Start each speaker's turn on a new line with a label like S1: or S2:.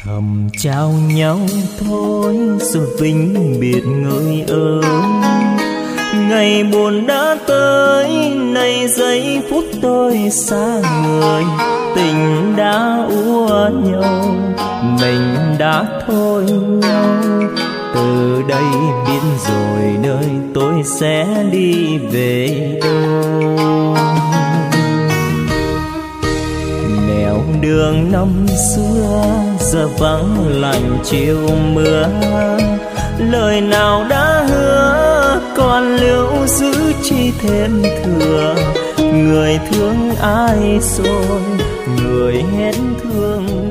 S1: thầm trao nhau thôi rồi vĩnh biệt người ơi. Ngày buồn đã tới, nay giây phút tôi xa người. Tình đã úa nhau, mình đã thôi nhau. Từ đây biết rồi nơi tôi sẽ đi về đâu. Nẻo đường năm xưa giờ vắng lạnh chiều mưa. Lời nào đã hứa còn lưu giữ chi thêm thừa. Người thương ai rồi, người hết thương